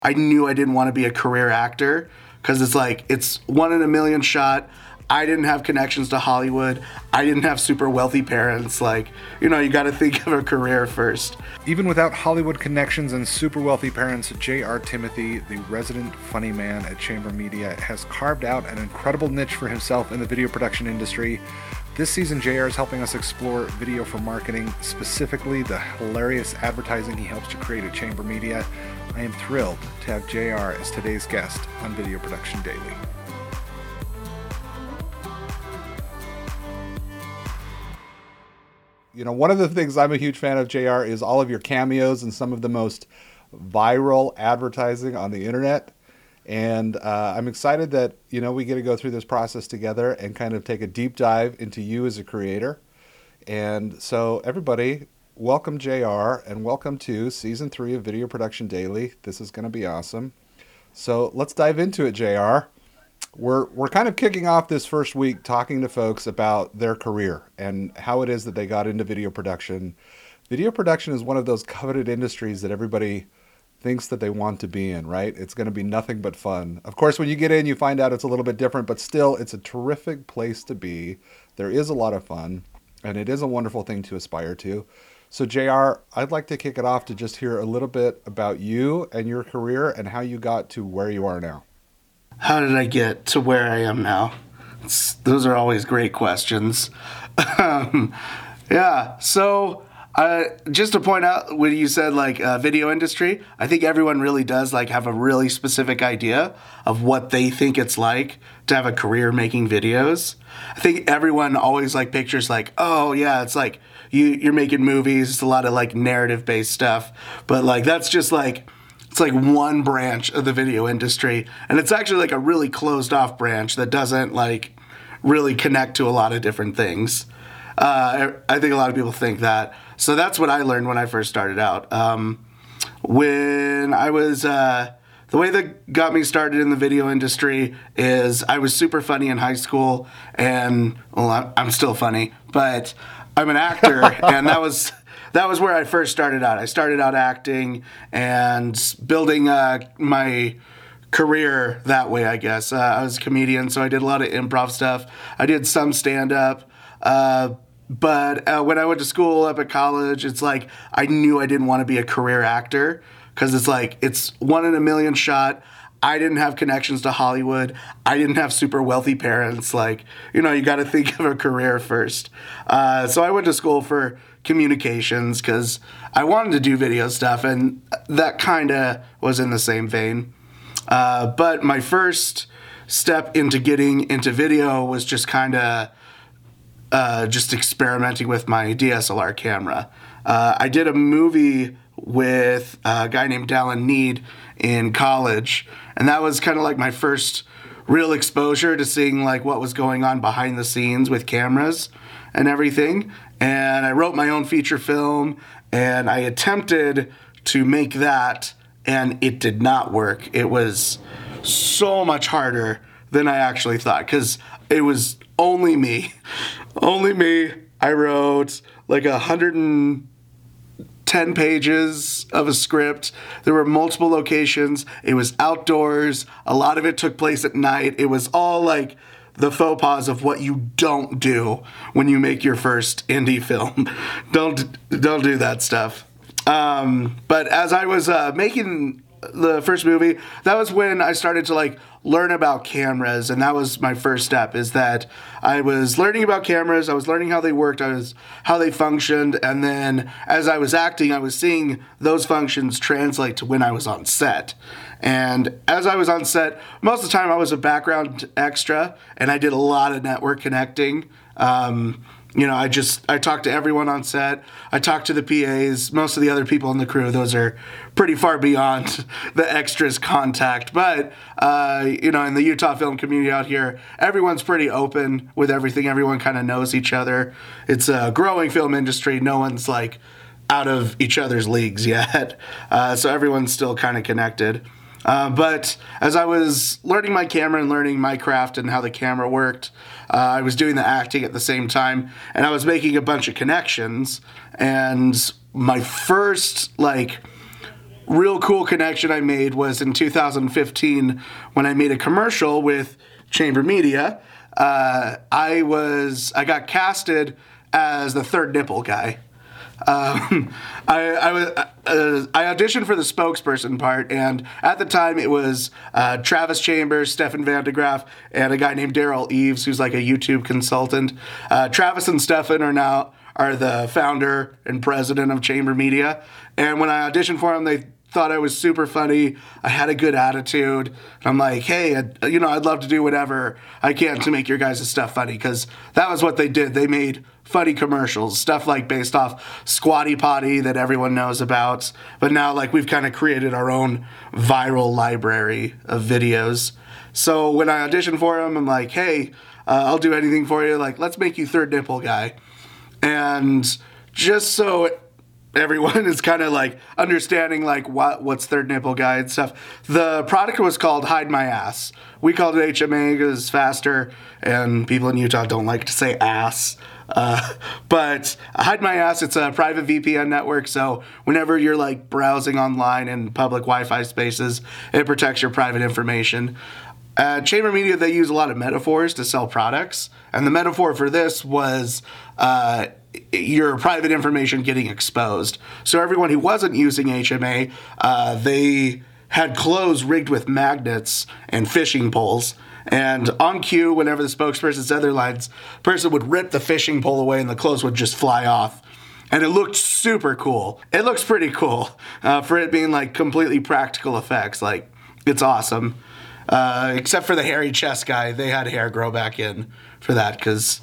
I knew I didn't want to be a career actor because it's like it's one in a million shot. I didn't have connections to Hollywood. I didn't have super wealthy parents. Like, you got to think of a career first. Even without Hollywood connections and super wealthy parents, J.R. Timothy, the resident funny man at Chamber Media, has carved out an incredible niche for himself in the video production industry. This season, JR is helping us explore video for marketing, specifically the hilarious advertising he helps to create at Chamber Media. I am thrilled to have JR as today's guest on Video Production Daily. One of the things I'm a huge fan of, JR, is all of your cameos and some of the most viral advertising on the internet. And I'm excited that, we get to go through this process together and kind of take a deep dive into you as a creator. And so everybody, welcome JR and welcome to season 3 of Video Production Daily. This is going to be awesome. So let's dive into it, JR. We're kind of kicking off this first week talking to folks about their career and how it is that they got into video production. Video production is one of those coveted industries that everybody thinks that they want to be in, right? It's going to be nothing but fun. Of course, when you get in, you find out it's a little bit different, but still, it's a terrific place to be. There is a lot of fun, and it is a wonderful thing to aspire to. So, JR, I'd like to kick it off to just hear a little bit about you and your career and how you got to where you are now. How did I get to where I am now? Those are always great questions. So just to point out when you said video industry, I think everyone really does have a really specific idea of what they think it's like to have a career making videos. I think everyone always pictures oh yeah, it's like you're making movies. It's a lot of narrative based stuff, but that's just it's one branch of the video industry, and it's actually a really closed off branch that doesn't really connect to a lot of different things. I think a lot of people think that. So that's what I learned when I first started out. When I was, the way that got me started in the video industry is I was super funny in high school, and I'm still funny, but I'm an actor, and that was where I first started out. I started out acting and building my career that way, I guess. I was a comedian, so I did a lot of improv stuff. I did some stand-up. But when I went to school up at college, it's I knew I didn't want to be a career actor because it's one in a million shot. I didn't have connections to Hollywood. I didn't have super wealthy parents. You got to think of a career first. So I went to school for communications because I wanted to do video stuff, and that kind of was in the same vein. But my first step into getting into video was just kind of just experimenting with my DSLR camera. I did a movie with a guy named Dallin Need in college, and that was kind of my first real exposure to seeing what was going on behind the scenes with cameras and everything. And I wrote my own feature film, and I attempted to make that, and it did not work. It was so much harder than I actually thought because it was only me. Only me. I wrote 110 pages of a script. There were multiple locations. It was outdoors. A lot of it took place at night. It was all the faux pas of what you don't do when you make your first indie film. Don't do that stuff. But as I was making the first movie, that was when I started to learn about cameras, and that was my first step, is that I was learning about cameras, I was learning how they worked, how they functioned, and then as I was acting, I was seeing those functions translate to when I was on set. And as I was on set, most of the time I was a background extra, and I did a lot of network connecting. I talked to everyone on set. I talked to the PAs, most of the other people in the crew. Those are pretty far beyond the extras contact. But, in the Utah film community out here, everyone's pretty open with everything. Everyone kind of knows each other. It's a growing film industry. No one's out of each other's leagues yet. So everyone's still kind of connected. But as I was learning my camera and learning my craft and how the camera worked, I was doing the acting at the same time, and I was making a bunch of connections. And my first real cool connection I made was in 2015 when I made a commercial with Chamber Media. I got casted as the third nipple guy. I auditioned for the spokesperson part, and at the time it was Travis Chambers, Stefan Van de Graaf, and a guy named Daryl Eves, who's like a YouTube consultant. Travis and Stefan are the founder and president of Chamber Media, and when I auditioned for them, they thought I was super funny. I had a good attitude. And I'm like, hey, I'd love to do whatever I can to make your guys' stuff funny, because that was what they did. They made funny commercials, stuff like based off Squatty Potty that everyone knows about. But now, like, we've kind of created our own viral library of videos. So when I auditioned for them, I'm like, hey, I'll do anything for you. Like, let's make you third nipple guy. And just so everyone is kind of like understanding like what's third nipple guy and stuff, the product was called Hide My Ass. We called it HMA because it's faster, and people in Utah don't like to say ass. But Hide My Ass, it's a private VPN network, so whenever you're like browsing online in public Wi-Fi spaces, it protects your private information. At Chamber Media, they use a lot of metaphors to sell products, and the metaphor for this was your private information getting exposed. So everyone who wasn't using HMA, they had clothes rigged with magnets and fishing poles. And on cue, whenever the spokesperson said their lines, the person would rip the fishing pole away and the clothes would just fly off. And it looked super cool. It looks pretty cool for it being like completely practical effects. Like, it's awesome. Except for the hairy chest guy. They had hair grow back in for that because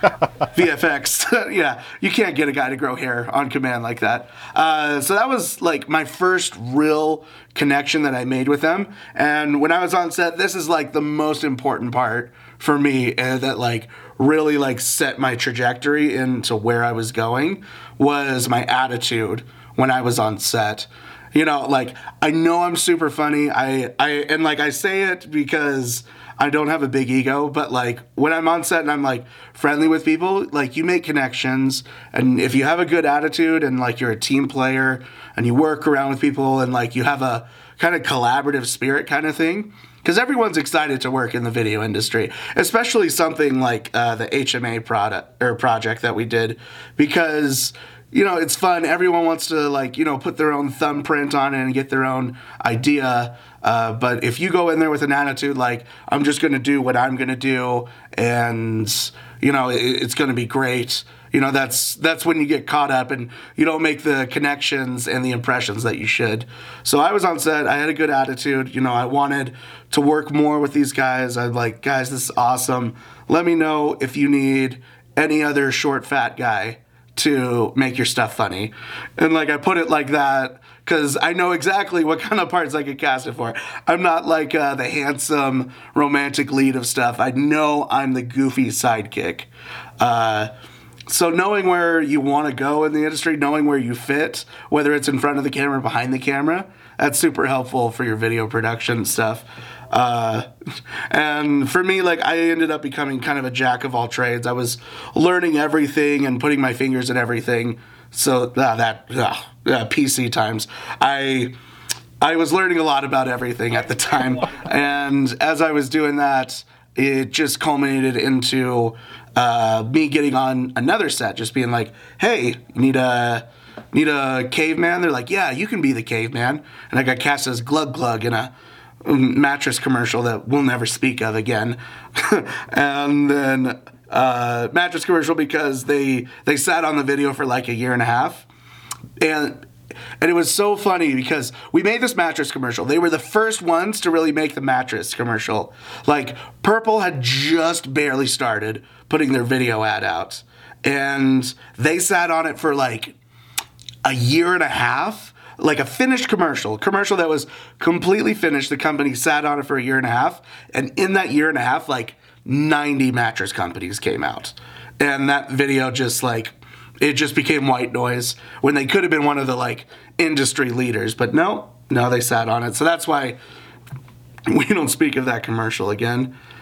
VFX, yeah, you can't get a guy to grow hair on command like that. So that was like my first real connection that I made with them. And when I was on set, this is like the most important part for me that like really like set my trajectory into where I was going, was my attitude when I was on set. You know, like, I know I'm super funny. And like, I say it because I don't have a big ego, but like, when I'm on set and I'm like friendly with people, like, you make connections. And if you have a good attitude and like you're a team player and you work around with people and like you have a kind of collaborative spirit kind of thing, because everyone's excited to work in the video industry, especially something like the HMA project that we did, because it's fun. Everyone wants to like, put their own thumbprint on it and get their own idea. But if you go in there with an attitude like, I'm just going to do what I'm going to do, and, it's going to be great, that's when you get caught up and you don't make the connections and the impressions that you should. So I was on set. I had a good attitude. I wanted to work more with these guys. I'm like, guys, this is awesome. Let me know if you need any other short, fat guy to make your stuff funny. And like, I put it like that because I know exactly what kind of parts I get casted for. I'm not like the handsome romantic lead of stuff. I know I'm the goofy sidekick. So knowing where you want to go in the industry, knowing where you fit, whether it's in front of the camera or behind the camera, that's super helpful for your video production stuff. And for me, like, I ended up becoming kind of a jack of all trades. I was learning everything and putting my fingers in everything. So PC times. I was learning a lot about everything at the time. And as I was doing that, it just culminated into me getting on another set, just being like, hey, need a caveman? They're like, yeah, you can be the caveman. And I got cast as Glug Glug in a mattress commercial that we'll never speak of again. And then mattress commercial because they sat on the video for like a year and a half. And it was so funny because we made this mattress commercial. They were the first ones to really make the mattress commercial. Like, Purple had just barely started putting their video ad out. And they sat on it for like a year and a half. Like a finished commercial that was completely finished. The company sat on it for a year and a half. And in that year and a half, like 90 mattress companies came out. And that video just like, it just became white noise when they could have been one of the like industry leaders. But no, they sat on it. So that's why we don't speak of that commercial again.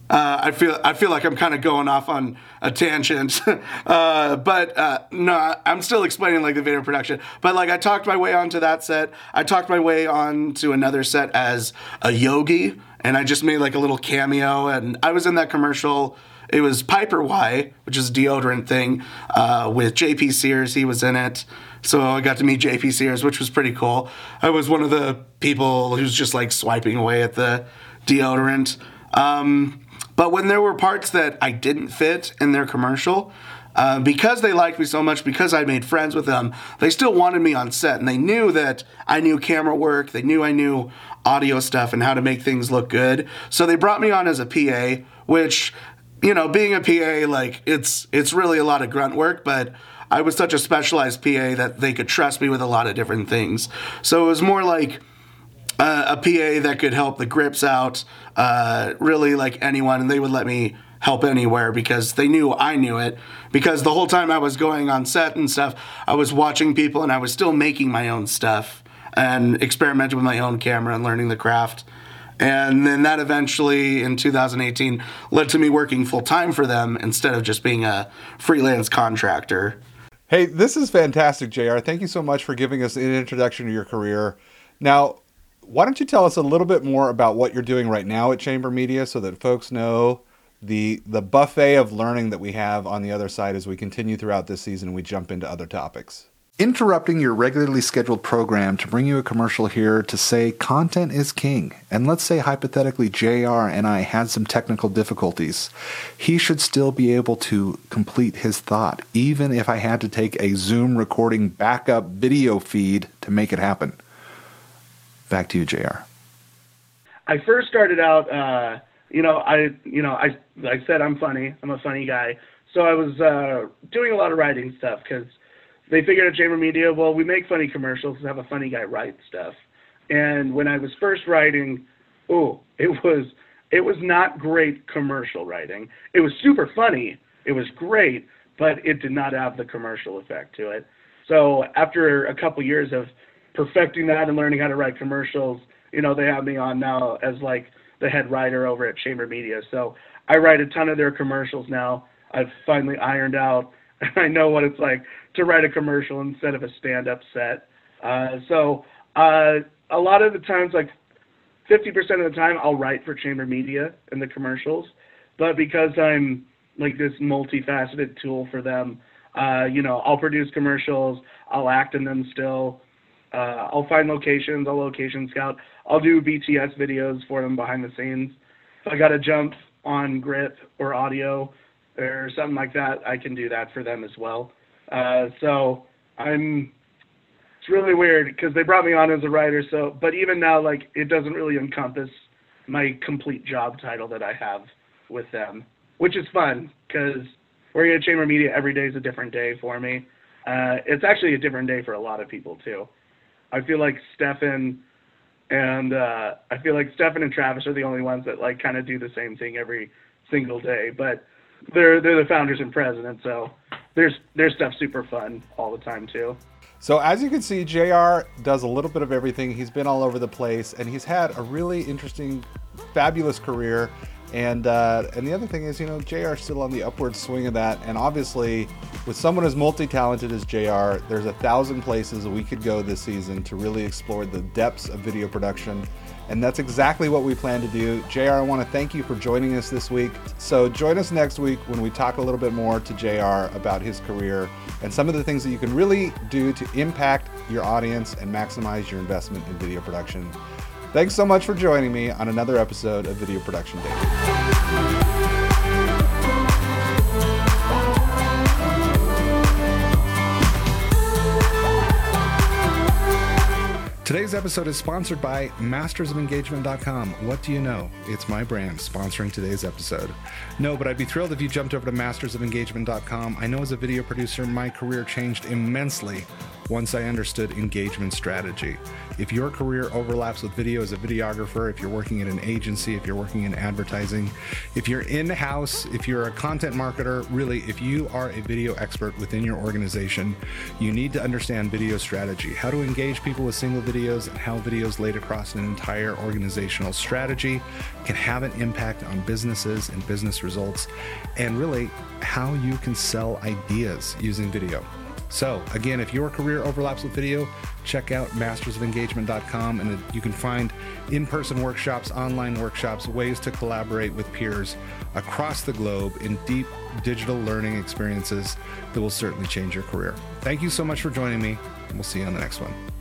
I feel like I'm kind of going off on a tangent, but no, I'm still explaining like the video production. But like I talked my way onto that set. I talked my way on to another set as a yogi, and I just made like a little cameo. And I was in that commercial. It was Piper Y, which is a deodorant thing, with JP Sears. He was in it. So I got to meet JP Sears, which was pretty cool. I was one of the people who's just like swiping away at the deodorant. But when there were parts that I didn't fit in their commercial, because they liked me so much, because I made friends with them, they still wanted me on set. And they knew that I knew camera work. They knew I knew audio stuff and how to make things look good. So they brought me on as a PA, which, you know, being a PA, like, it's really a lot of grunt work, but I was such a specialized PA that they could trust me with a lot of different things. So it was more like a PA that could help the grips out, really like anyone, and they would let me help anywhere because they knew I knew it. Because the whole time I was going on set and stuff, I was watching people and I was still making my own stuff and experimenting with my own camera and learning the craft. And then that eventually, in 2018, led to me working full-time for them instead of just being a freelance contractor. Hey, this is fantastic, JR. Thank you so much for giving us an introduction to your career. Now, why don't you tell us a little bit more about what you're doing right now at Chamber Media so that folks know the buffet of learning that we have on the other side as we continue throughout this season and we jump into other topics. Interrupting your regularly scheduled program to bring you a commercial here to say content is king. And let's say hypothetically JR and I had some technical difficulties. He should still be able to complete his thought, even if I had to take a Zoom recording backup video feed to make it happen. Back to you, JR. I first started out, I said I'm funny. I'm a funny guy. So I was doing a lot of writing stuff because they figured at Chamber Media, well, we make funny commercials, have a funny guy write stuff. And when I was first writing, it was not great commercial writing. It was super funny. It was great, but it did not have the commercial effect to it. So after a couple years of perfecting that and learning how to write commercials, they have me on now as like the head writer over at Chamber Media. So I write a ton of their commercials now. I've finally ironed out. I know what it's like to write a commercial instead of a stand-up set. So a lot of the times, like 50% of the time, I'll write for Chamber Media in the commercials. But because I'm like this multifaceted tool for them, I'll produce commercials, I'll act in them still. I'll find locations, I'll location scout. I'll do BTS videos for them behind the scenes. If I got to jump on grip or audio or something like that, I can do that for them as well. So it's really weird because they brought me on as a writer. But even now, like, it doesn't really encompass my complete job title that I have with them, which is fun because working at Chamber Media every day is a different day for me. It's actually a different day for a lot of people too. I feel like Stefan and Travis are the only ones that like kind of do the same thing every single day, but they're the founders and presidents, so their stuff's super fun all the time too. So as you can see, JR does a little bit of everything. He's been all over the place, and he's had a really interesting, fabulous career. And the other thing is, JR's still on the upward swing of that. And obviously, with someone as multi-talented as JR, there's 1,000 places we could go this season to really explore the depths of video production. And that's exactly what we plan to do. JR, I want to thank you for joining us this week. So join us next week when we talk a little bit more to JR about his career and some of the things that you can really do to impact your audience and maximize your investment in video production. Thanks so much for joining me on another episode of Video Production Daily. Today's episode is sponsored by mastersofengagement.com. What do you know? It's my brand sponsoring today's episode. No, but I'd be thrilled if you jumped over to mastersofengagement.com. I know as a video producer, my career changed immensely once I understood engagement strategy. If your career overlaps with video as a videographer, if you're working in an agency, if you're working in advertising, if you're in-house, if you're a content marketer, really, if you are a video expert within your organization, you need to understand video strategy, how to engage people with single videos, and how videos laid across an entire organizational strategy can have an impact on businesses and business results, and really how you can sell ideas using video. So again, if your career overlaps with video, check out mastersofengagement.com, and you can find in-person workshops, online workshops, ways to collaborate with peers across the globe in deep digital learning experiences that will certainly change your career. Thank you so much for joining me, and we'll see you on the next one.